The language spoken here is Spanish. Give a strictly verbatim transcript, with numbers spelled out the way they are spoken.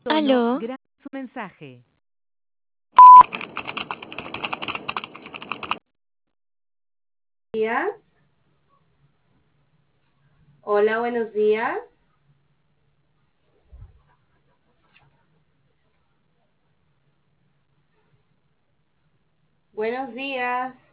tono Aló, grave su mensaje. Días. Hola, buenos días. Buenos días.